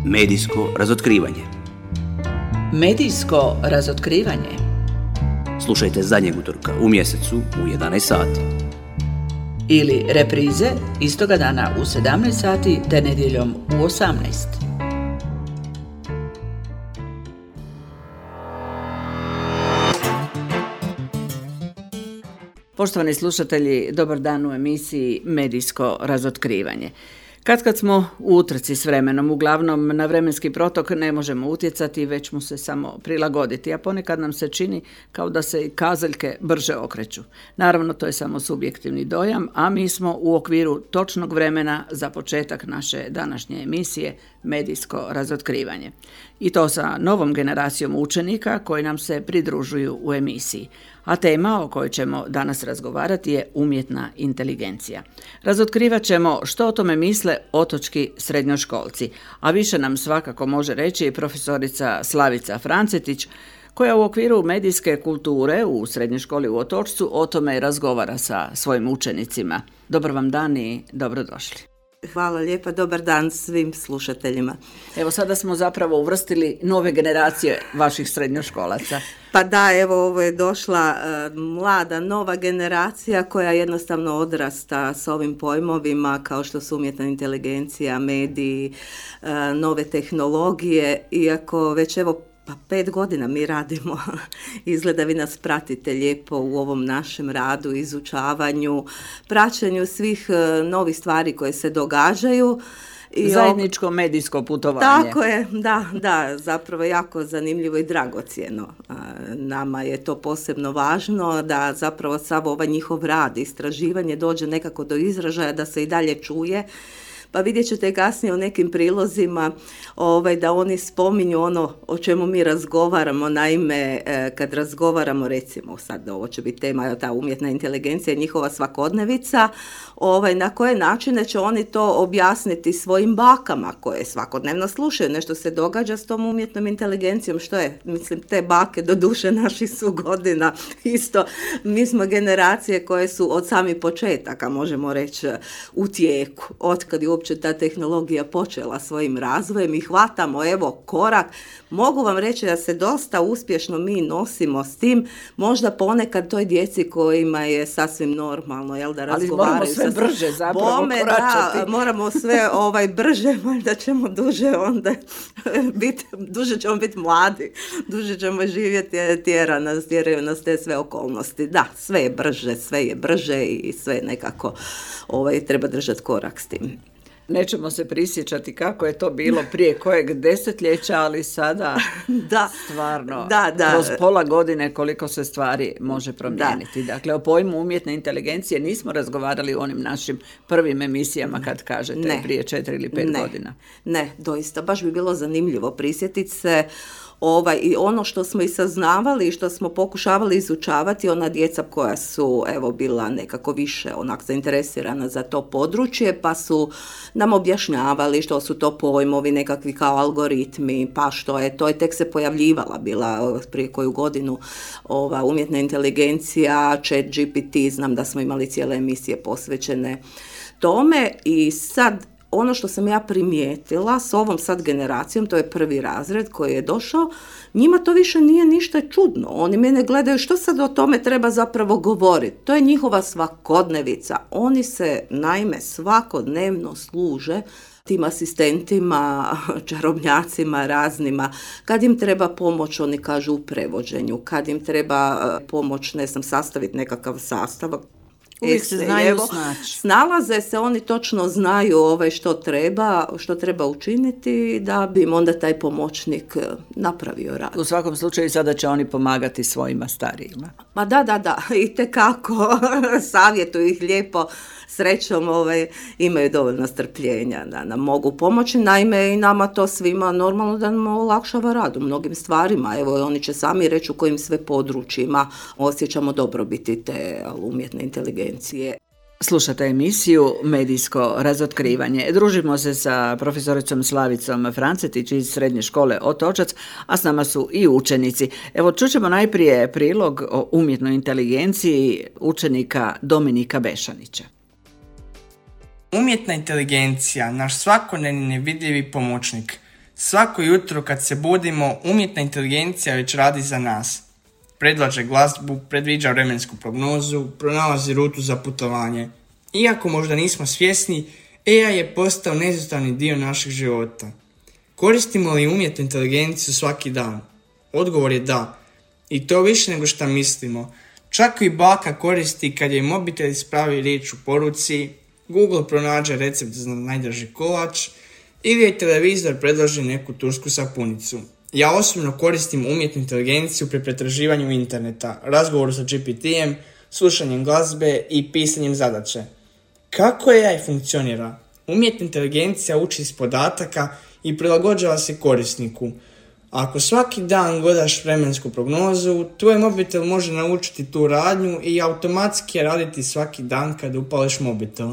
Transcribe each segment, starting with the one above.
Medijsko razotkrivanje. Medijsko razotkrivanje. Slušajte zadnjeg utorka u mjesecu u 11 sati. Ili reprize istoga dana u 17 sati te nedjeljom u 18. Poštovani slušatelji, dobar dan u emisiji Medijsko razotkrivanje. Kad smo u utrci s vremenom, uglavnom na vremenski protok ne možemo utjecati, već mu se samo prilagoditi, a ponekad nam se čini kao da se i kazaljke brže okreću. Naravno, to je samo subjektivni dojam, a mi smo u okviru točnog vremena za početak naše današnje emisije Medijsko razotkrivanje. I to sa novom generacijom učenika koji nam se pridružuju u emisiji. A tema o kojoj ćemo danas razgovarati je umjetna inteligencija. Razotkrivat ćemo što o tome misle otočki srednjoškolci, a više nam svakako može reći profesorica Slavica Francetić, koja u okviru medijske kulture u srednjoj školi u Otočcu o tome razgovara sa svojim učenicima. Dobar vam dan i dobrodošli. Hvala lijepa, dobar dan svim slušateljima. Evo sada smo zapravo uvrstili nove generacije vaših srednjoškolaca. Pa da, evo ovo je došla mlada, nova generacija koja jednostavno odrasta s ovim pojmovima kao što su umjetna inteligencija, mediji, nove tehnologije, iako već evo 5 godina mi radimo, izgleda vi nas pratite lijepo u ovom našem radu, izučavanju, praćenju svih novih stvari koje se događaju. Zajedničko medijsko putovanje. Tako je, da, zapravo jako zanimljivo i dragocjeno. Nama je to posebno važno da zapravo sav ovaj njihov rad, istraživanje dođe nekako do izražaja, da se i dalje čuje. Pa vidjet ćete kasnije u nekim prilozima da oni spominju ono o čemu mi razgovaramo. Naime, kad razgovaramo, recimo sad ovo će biti tema, ta umjetna inteligencija, njihova svakodnevica, na koje načine će oni to objasniti svojim bakama koje svakodnevno slušaju. Nešto se događa s tom umjetnom inteligencijom, što je, mislim, te bake do duše naših su godina isto. Mi smo generacije koje su od samih početaka, možemo reći, u tijeku, otkad je uopće ta tehnologija počela svojim razvojem i hvatamo evo korak. Mogu vam reći da se dosta uspješno mi nosimo s tim, možda ponekad toj djeci kojima je sasvim normalno, da razgovaraju. Ali moramo sve brže zapravo koračati. Da, moramo sve brže, da ćemo duže onda duže ćemo biti mladi, duže ćemo živjeti, tjeraju nas te sve okolnosti. Da, sve je brže i sve nekako treba držati korak s tim. Nećemo se prisjećati kako je to bilo prije kojeg desetljeća, ali sada stvarno kroz pola godine koliko se stvari može promijeniti. Dakle, o pojmu umjetne inteligencije nismo razgovarali u onim našim prvim emisijama kad kažete prije 4 ili 5 godina. Ne, doista, baš bi bilo zanimljivo prisjetiti se i ono što smo i saznavali i što smo pokušavali izučavati, ona djeca koja su bila nekako više zainteresirana za to područje, pa su nam objašnjavali što su to pojmovi nekakvi kao algoritmi, pa što je, to je tek se pojavljivala bila prije koju godinu umjetna inteligencija, ChatGPT, znam da smo imali cijele emisije posvećene tome. I sad ono što sam ja primijetila s ovom sad generacijom, to je prvi razred koji je došao, njima to više nije ništa čudno. Oni mene gledaju što sad o tome treba zapravo govoriti. To je njihova svakodnevica. Oni se naime svakodnevno služe tim asistentima, čarobnjacima raznima. Kad im treba pomoć, oni kažu u prevođenju. Kad im treba pomoć, sastaviti nekakav sastav, uvijek se znaju snaći. Snalaze se, oni točno znaju što treba učiniti da bi im onda taj pomoćnik napravio rad. U svakom slučaju sada će oni pomagati svojima starijima. Pa da, itekako savjetuju ih lijepo, srećom imaju dovoljno strpljenja da nam mogu pomoći. Naime, i nama to svima normalno da nam olakšava rad u mnogim stvarima. Evo, oni će sami reći u kojim sve područjima osjećamo dobrobiti te umjetne inteligencije. Slušate emisiju Medijsko razotkrivanje. Družimo se sa profesoricom Slavicom Francetić iz srednje škole Otočac, a s nama su i učenici. Evo, čućemo najprije prilog o umjetnoj inteligenciji učenika Dominika Bešanića. Umjetna inteligencija, naš svakodnevni nevidljivi pomoćnik. Svako jutro kad se budimo, umjetna inteligencija već radi za nas. Predlaže glazbu, predviđa vremensku prognozu, pronalazi rutu za putovanje. Iako možda nismo svjesni, AI je postao neizostavni dio našeg života. Koristimo li umjetnu inteligenciju svaki dan? Odgovor je da. I to više nego što mislimo. Čak i baka koristi kad je mobitel ispravi riječ u poruci, Google pronađe recept za najdraži kolač ili je televizor predloži neku tursku sapunicu. Ja osobno koristim umjetnu inteligenciju pri pretraživanju interneta, razgovoru sa GPT-em, slušanjem glazbe i pisanjem zadaće. Kako AI funkcionira? Umjetna inteligencija uči iz podataka i prilagođava se korisniku. Ako svaki dan gledaš vremensku prognozu, tvoj mobitel može naučiti tu radnju i automatski raditi svaki dan kad upališ mobitel.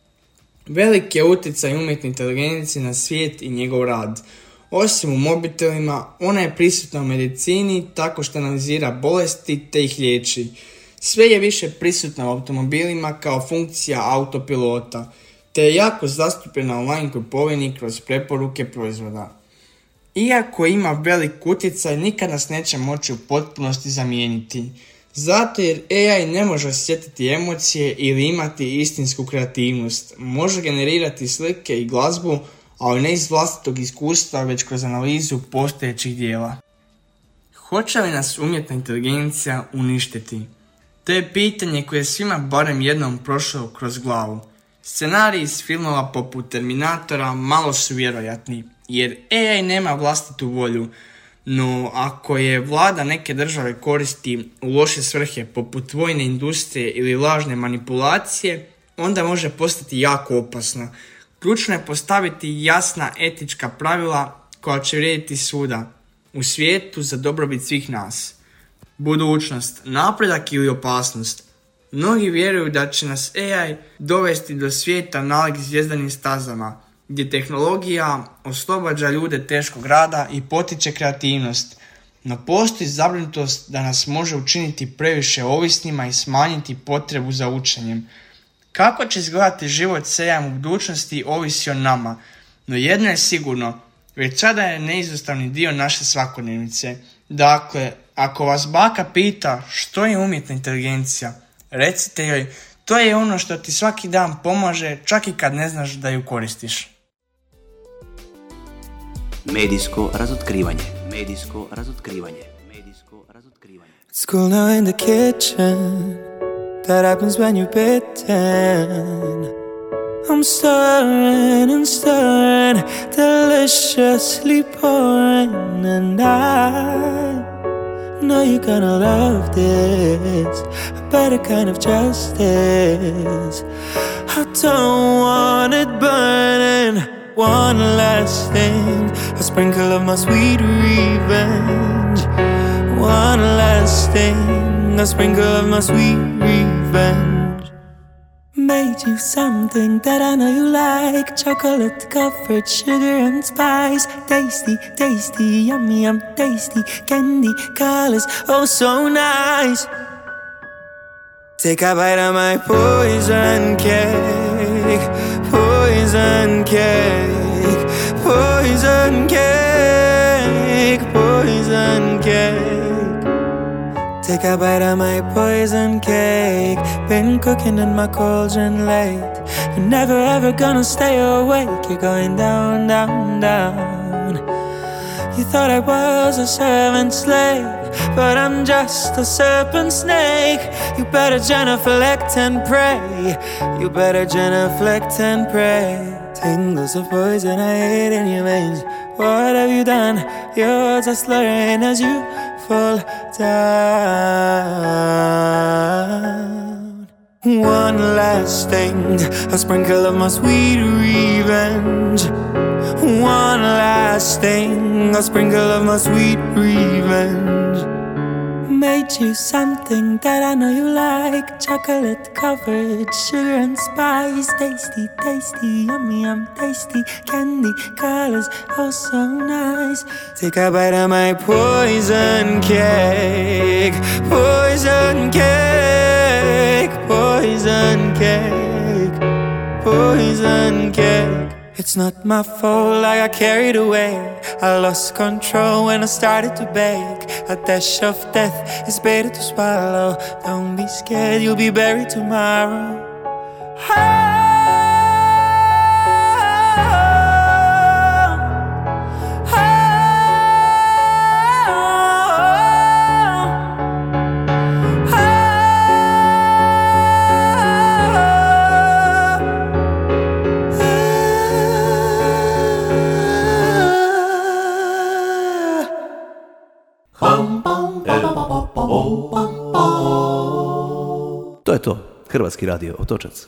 Velik je utjecaj umjetne inteligencije na svijet i njegov rad. Osim u mobitelima, ona je prisutna u medicini tako što analizira bolesti te ih liječi. Sve je više prisutna u automobilima kao funkcija autopilota, te je jako zastupljena online kupovini kroz preporuke proizvoda. Iako ima velik utjecaj, nikad nas neće moći u potpunosti zamijeniti. Zato jer AI ne može osjetiti emocije ili imati istinsku kreativnost. Može generirati slike i glazbu, ali ne iz vlastitog iskustva, već kroz analizu postojećih dijela. Hoće li nas umjetna inteligencija uništiti? To je pitanje koje je svima barem jednom prošlo kroz glavu. Scenariji iz filmova poput Terminatora malo su vjerojatni, jer AI nema vlastitu volju, no ako je vlada neke države koristi u loše svrhe poput vojne industrije ili lažne manipulacije, onda može postati jako opasna. Ključno je postaviti jasna etička pravila koja će vrijediti svuda u svijetu za dobrobit svih nas. Budućnost, napredak ili opasnost. Mnogi vjeruju da će nas AI dovesti do svijeta nalik zvjezdanim stazama, gdje tehnologija oslobađa ljude teškog rada i potiče kreativnost, no postoji zabrinutost da nas može učiniti previše ovisnima i smanjiti potrebu za učenjem. Kako će izgledati život s AI u budućnosti ovisi o nama, no jedno je sigurno, već sada je neizostavni dio naše svakodnevnice. Dakle, ako vas baka pita što je umjetna inteligencija, recite joj, to je ono što ti svaki dan pomaže, čak i kad ne znaš da ju koristiš. Medijsko razotkrivanje. Medijsko razotkrivanje. Medijsko razotkrivanje. It's cool now in the kitchen. That happens when you're bitten. I'm stirring and stirring, deliciously pouring, and I know you're gonna love this, a better kind of justice. I don't want it burning. One last thing, a sprinkle of my sweet revenge. One last thing, a sprinkle of my sweet revenge. Made you something that I know you like. Chocolate covered sugar and spice. Tasty, tasty, yummy, yum, tasty. Candy colors, oh so nice. Take a bite of my poison cake. Poison cake. Poison cake. Poison cake. Take a bite of my poison cake. Been cooking in my cauldron late. You're never ever gonna stay awake. You're going down, down, down. You thought I was a servant slave, but I'm just a serpent snake. You better genuflect and pray. You better genuflect and pray. Tingles of poison I hate in your veins. What have you done? Your words are slurring as you fall down. One last thing, a sprinkle of my sweet revenge. One last thing, a sprinkle of my sweet revenge. Made you something that I know you like. Chocolate covered sugar and spice. Tasty, tasty, yummy, yum, tasty. Candy colors, oh so nice. Take a bite of my poison cake. Poison cake. Poison cake. Poison cake. It's not my fault, I got carried away. I lost control when I started to beg. A dash of death is better to swallow. Don't be scared, you'll be buried tomorrow. To je to. Hrvatski radio Otočac.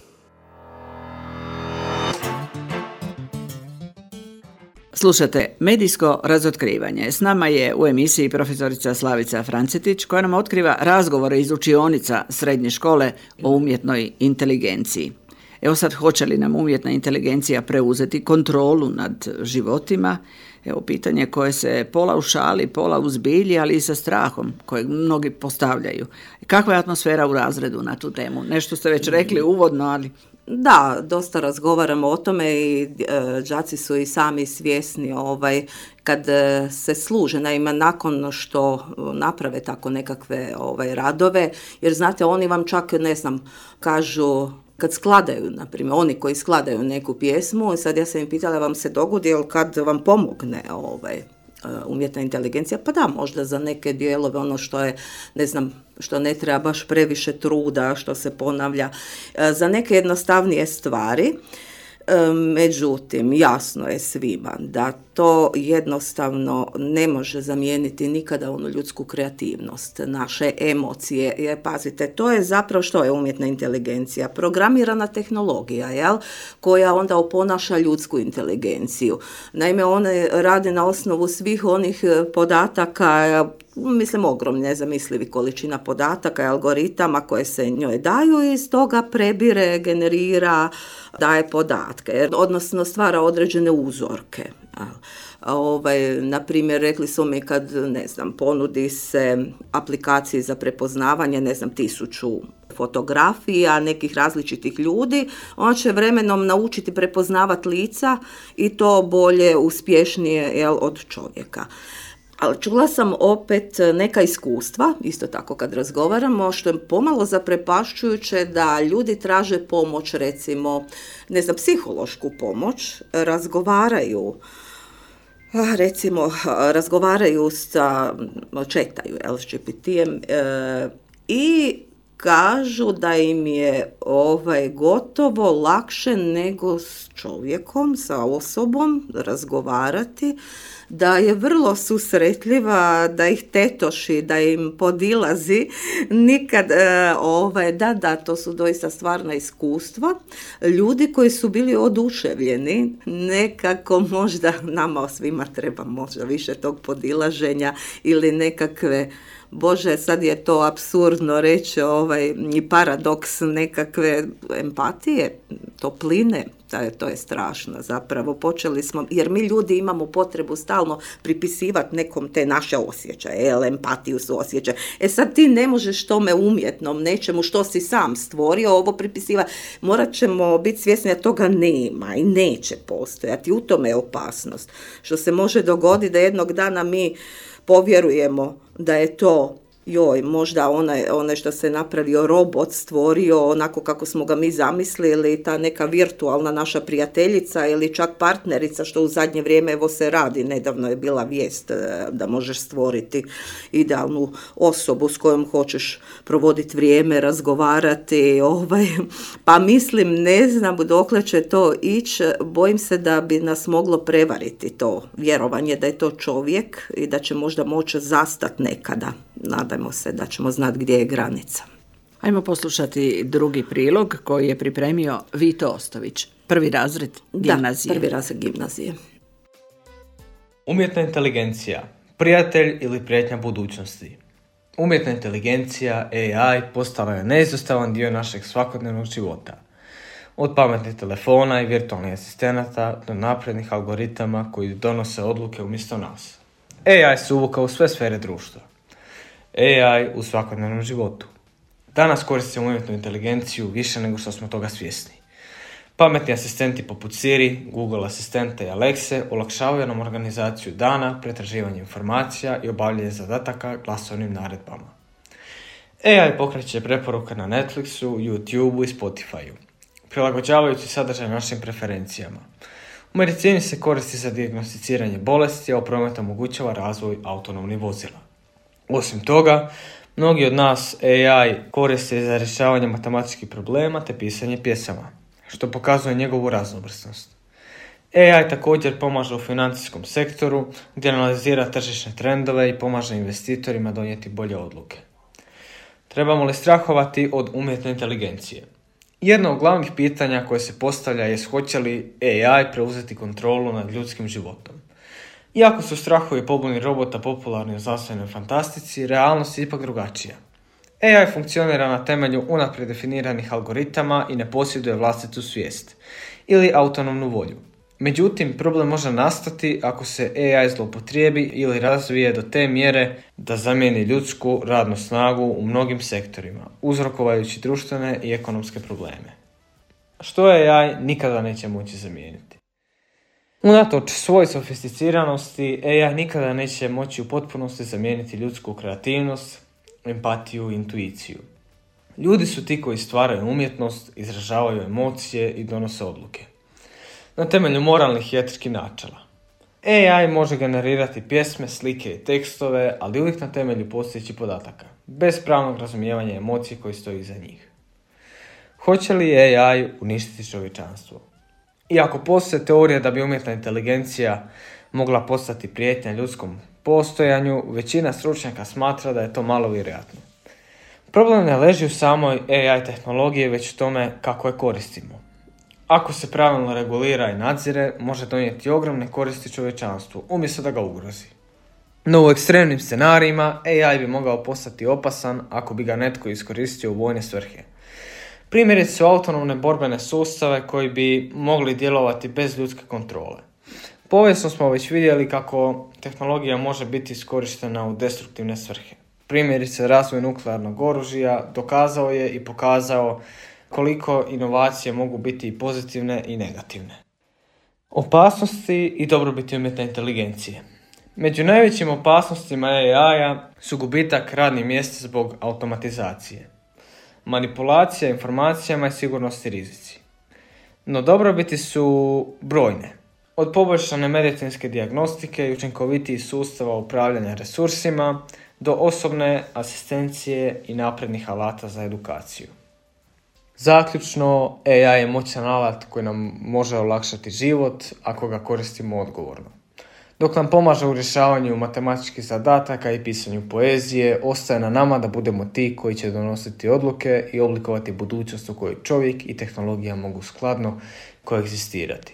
Slušate Medijsko razotkrivanje. S nama je u emisiji profesorica Slavica Francetić koja nam otkriva razgovore iz učionica srednje škole o umjetnoj inteligenciji. Evo sad, hoće li nam umjetna inteligencija preuzeti kontrolu nad životima? Evo pitanje koje se pola u šali, pola u zbilji, ali i sa strahom kojeg mnogi postavljaju. Kakva je atmosfera u razredu na tu temu? Nešto ste već rekli uvodno, ali... Da, dosta razgovaramo o tome i đaci su i sami svjesni kad se služe, naime nakon što naprave tako nekakve radove, jer znate oni vam čak, ne znam, kažu kad skladaju, na primjer, oni koji skladaju neku pjesmu, sad ja sam im pitala vam se dogodi, jel kad vam pomogne umjetna inteligencija, pa da, možda za neke dijelove ono što je, ne znam, što ne treba baš previše truda, što se ponavlja, za neke jednostavnije stvari. Međutim, jasno je svima da to jednostavno ne može zamijeniti nikada onu ljudsku kreativnost, naše emocije. Jer, pazite, to je zapravo što je umjetna inteligencija? Programirana tehnologija, jel? Koja onda oponaša ljudsku inteligenciju. Naime, one rade na osnovu svih onih podataka, mislim ogromne, nezamislivi količina podataka i algoritama koje se njoj daju i iz toga prebire, generira, daje podatke, odnosno stvara određene uzorke. Na primjer, rekli su mi kad, ne znam, ponudi se aplikaciji za prepoznavanje, ne znam, 1000 fotografija nekih različitih ljudi, on će vremenom naučiti prepoznavati lica i to bolje, uspješnije od čovjeka. Ali čula sam opet neka iskustva, isto tako kad razgovaramo, što je pomalo zaprepašćujuće da ljudi traže pomoć, recimo, ne znam, psihološku pomoć, razgovaraju četaju LGBT-em i kažu da im je gotovo lakše nego s čovjekom, sa osobom razgovarati, da je vrlo susretljiva, da ih tetoši, da im podilazi, nikad, da, to su doista stvarna iskustva. Ljudi koji su bili oduševljeni, nekako možda nama svima treba možda više tog podilaženja ili nekakve, Bože, sad je to apsurdno reći, i paradoks nekakve empatije, topline, to je strašno zapravo. Počeli smo, jer mi ljudi imamo potrebu stalno pripisivati nekom te naše osjećaje, empatiju su osjećaje. Sad ti ne možeš tome umjetnom nečemu što si sam stvorio, ovo pripisivati. Morat ćemo biti svjesni da toga nema i neće postojati. U tome je opasnost. Što se može dogoditi da jednog dana mi povjerujemo da je to možda onaj što se napravio robot, stvorio onako kako smo ga mi zamislili, ta neka virtualna naša prijateljica ili čak partnerica, što u zadnje vrijeme evo se radi, nedavno je bila vijest da možeš stvoriti idealnu osobu s kojom hoćeš provoditi vrijeme, razgovarati, pa mislim, ne znam dokle će to ići, bojim se da bi nas moglo prevariti to vjerovanje da je to čovjek i da će možda moći zastati nekada. Nadajmo se da ćemo znati gdje je granica. Ajmo poslušati drugi prilog koji je pripremio Vito Ostović, prvi razred gimnazije. Da, prvi razred gimnazije. Umjetna inteligencija, prijatelj ili prijetnja budućnosti. Umjetna inteligencija, AI, postala je neizostavan dio našeg svakodnevnog života. Od pametnih telefona i virtualnih asistenata do naprednih algoritama koji donose odluke umjesto nas. AI se uvukao u sve sfere društva. AI u svakodnevnom životu. Danas koristimo umjetnu inteligenciju više nego što smo toga svjesni. Pametni asistenti poput Siri, Google asistente i Alexe olakšavaju nam organizaciju dana, pretraživanje informacija i obavljanje zadataka glasovnim naredbama. AI pokreće preporuke na Netflixu, YouTubeu i Spotifyu, prilagođavajući sadržaj našim preferencijama. U medicini se koristi za dijagnosticiranje bolesti, a u prometu omogućava razvoj autonomnih vozila. Osim toga, mnogi od nas AI koriste za rješavanje matematičkih problema te pisanje pjesama, što pokazuje njegovu raznovrsnost. AI također pomaže u financijskom sektoru, gdje analizira tržišne trendove i pomaže investitorima donijeti bolje odluke. Trebamo li strahovati od umjetne inteligencije? Jedno od glavnih pitanja koje se postavlja je hoće li AI preuzeti kontrolu nad ljudskim životom. Iako su strahovi pobuni robota popularni u znanstvenoj fantastici, realnost je ipak drugačija. AI funkcionira na temelju unaprijed definiranih algoritama i ne posjeduje vlastitu svijest ili autonomnu volju. Međutim, problem može nastati ako se AI zloupotrijebi ili razvije do te mjere da zamijeni ljudsku radnu snagu u mnogim sektorima, uzrokujući društvene i ekonomske probleme. Što AI nikada neće moći zamijeniti. Unatoč svojoj sofisticiranosti, AI nikada neće moći u potpunosti zamijeniti ljudsku kreativnost, empatiju i intuiciju. Ljudi su ti koji stvaraju umjetnost, izražavaju emocije i donose odluke na temelju moralnih i etičkih načela. AI može generirati pjesme, slike i tekstove, ali uvijek na temelju postojećih podataka, bez pravnog razumijevanja emocije koji stoji iza njih. Hoće li AI uništiti čovječanstvo? Iako postoje teorije da bi umjetna inteligencija mogla postati prijetnja ljudskom postojanju, većina stručnjaka smatra da je to malo vjerojatno. Problem ne leži u samoj AI tehnologiji, već u tome kako je koristimo. Ako se pravilno regulira i nadzire, može donijeti ogromne koristi čovječanstvu, umjesto da ga ugrozi. No u ekstremnim scenarijima AI bi mogao postati opasan ako bi ga netko iskoristio u vojne svrhe. Primjerice su autonomne borbene sustave koji bi mogli djelovati bez ljudske kontrole. Povijesno smo već vidjeli kako tehnologija može biti iskorištena u destruktivne svrhe. Primjerice razvoj nuklearnog oružja dokazao je i pokazao koliko inovacije mogu biti i pozitivne i negativne. Opasnosti i dobrobiti umjetne inteligencije. Među najvećim opasnostima AI-a su gubitak radnih mjesta zbog automatizacije, manipulacija informacijama i sigurnosni rizici. No dobrobiti su brojne. Od poboljšane medicinske dijagnostike i učinkovitih sustava upravljanja resursima do osobne asistencije i naprednih alata za edukaciju. Zaključno, AI je moćan alat koji nam može olakšati život ako ga koristimo odgovorno. Dok nam pomaže u rješavanju matematičkih zadataka i pisanju poezije, ostaje na nama da budemo ti koji će donositi odluke i oblikovati budućnost u kojoj čovjek i tehnologija mogu skladno koegzistirati.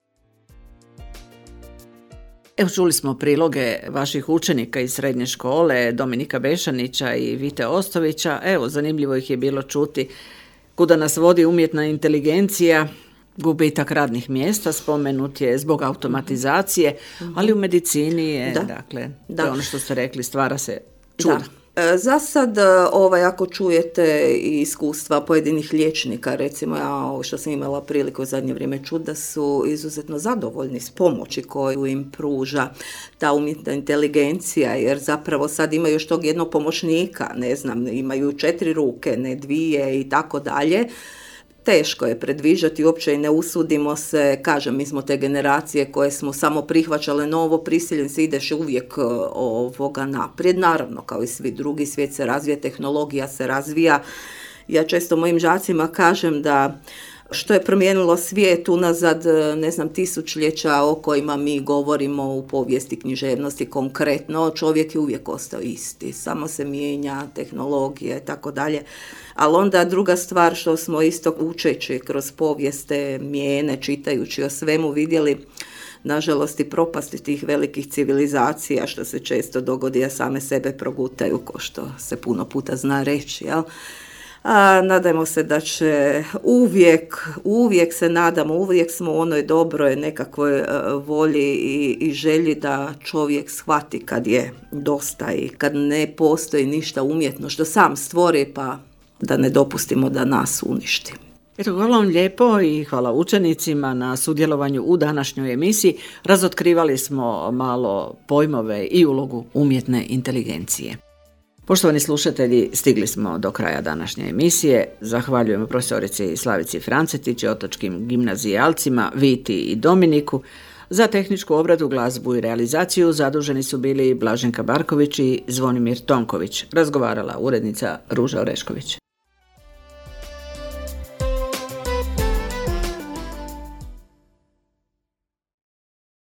Evo, čuli smo priloge vaših učenika iz srednje škole, Dominika Bešanića i Vite Ostovića. Evo, zanimljivo ih je bilo čuti kuda nas vodi umjetna inteligencija. Gubitak radnih mjesta spomenut je zbog automatizacije, ali u medicini je, to je ono što ste rekli, stvara se čudo. Za sad, ako čujete iskustva pojedinih liječnika, recimo ja ovo što sam imala priliku u zadnje vrijeme čuti, da su izuzetno zadovoljni s pomoći koju im pruža ta umjetna inteligencija, jer zapravo sad imaju još tog jednog pomoćnika, ne znam, imaju 4 ruke, ne 2 i tako dalje. Teško je predviđati, uopće i ne usudimo se, kažem, mi smo te generacije koje smo samo prihvaćale novo, prisiljen se ideš uvijek naprijed, naravno kao i svi drugi, svijet se razvija, tehnologija se razvija. Ja često mojim đacima kažem da što je promijenilo svijet unazad, ne znam, tisućljeća o kojima mi govorimo u povijesti, književnosti konkretno, čovjek je uvijek ostao isti, samo se mijenja tehnologije i tako dalje. Ali onda druga stvar što smo isto učeći kroz povijeste, mijene, čitajući o svemu vidjeli, nažalost i propasti tih velikih civilizacija, što se često dogodi, a same sebe progutaju, ko što se puno puta zna reći, jel? A nadajmo se da će uvijek se nadamo, uvijek smo u onoj dobroj nekakvoj volji i želji da čovjek shvati kad je dosta i kad ne postoji ništa umjetno što sam stvori, pa da ne dopustimo da nas uništi. Eto, hvala vam lijepo i hvala učenicima na sudjelovanju u današnjoj emisiji. Razotkrivali smo malo pojmove i ulogu umjetne inteligencije. Poštovani slušatelji, stigli smo do kraja današnje emisije. Zahvaljujemo profesorici Slavici Francetić i otočkim gimnazijalcima Viti i Dominiku. Za tehničku obradu, glazbu i realizaciju zaduženi su bili Blaženka Barković i Zvonimir Tonković. Razgovarala urednica Ruža Orešković.